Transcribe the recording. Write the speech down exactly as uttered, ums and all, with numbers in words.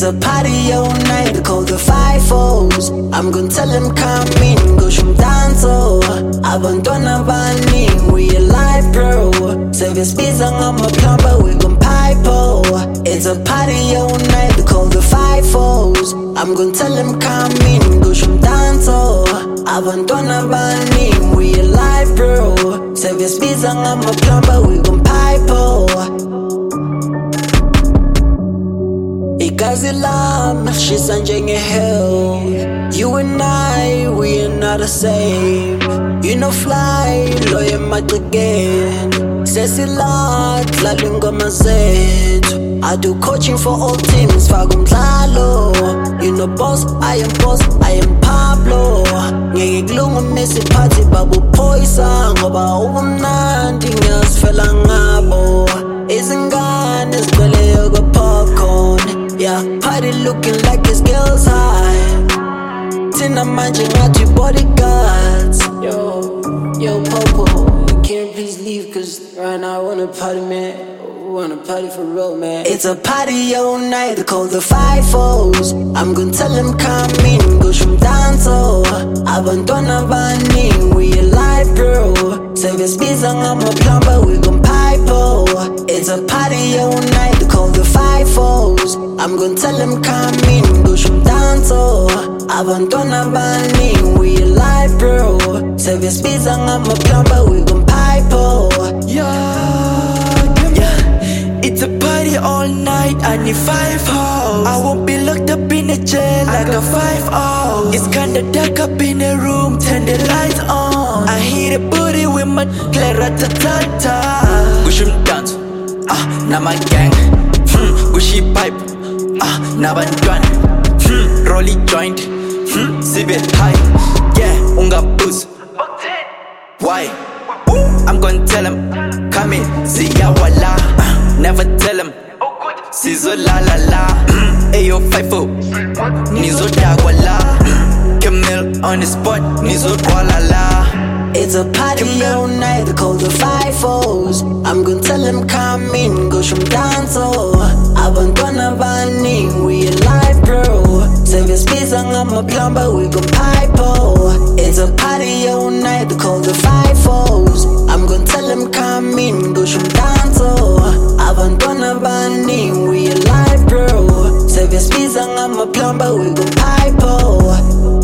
It's a party all night, they call the five fours. I'm gonna tell them come in, go shum danzo. Abandona bani, we alive bro. Service biz I'm a plumber, we gon' pipe oh. It's a party all night, they call the five fours. I'm gonna tell them come in, go shum danzo. Abandona bani, we alive bro. Service biz I'm a plumber, we gon' pipe oh. Igazi lami shisa njenge hell. You and I, we are not the same. You know fly, loye again. Sesi lot, dlala ingoma zethu. I do coaching for all teams, faka umdlalo. You know boss, I am boss, I am Pablo. Ngeke kulungamise party babu poisa. Ngoba ubumnandi ngiyazifela ngabo. Izingane zigcwele yoga popcorn. Yeah, party looking like it's girls high. Tina manje ngathi bodyguards. Yo, yo Popo, can you please leave? Cause right now I wanna party, man. I wanna party for real, man. It's a party all night, they call the five fours. I'm gonna tell them come in, go shum danzo. Abandona bani, we alive bro. Service biz I'm a plumber, we gon' pipe oh. It's a party all night, they call the five fours. I'm gonna tell them come in, go shum danzo. Abandona bani, we alive bro. Service biz I'm a plumber, we gon' pipe oh. Yeah, yeah. It's a party all night, I need five hoes. I won't be locked up in a jail like a five oh. It's kinda dark up in the room, turn the lights on. I hit a booty with my cleratata. Gushum dance, ah, na my gang. Hmm, gushy pipe, ah, na bandwan. Hmm, rolly joint, hmm, sibe high. Yeah, unga booze. Why? I'm gonna tell him, come in, siya wala. uh, Never tell him, sizo la la la. Ayo fifo, nizo dagwala. Camille on the spot, nizo la la. It's a party all night, they call the five fours. I'm gonna tell them come in, go shum danzo. Abandona bani, we alive bro. Service biz I'm a plumber, we gon' pipe oh. It's a party all night, they call the five fours. I'm gonna tell them come in, go shum danzo. Abandona bani, we alive bro. Service biz I'm a plumber, we gon' pipe oh.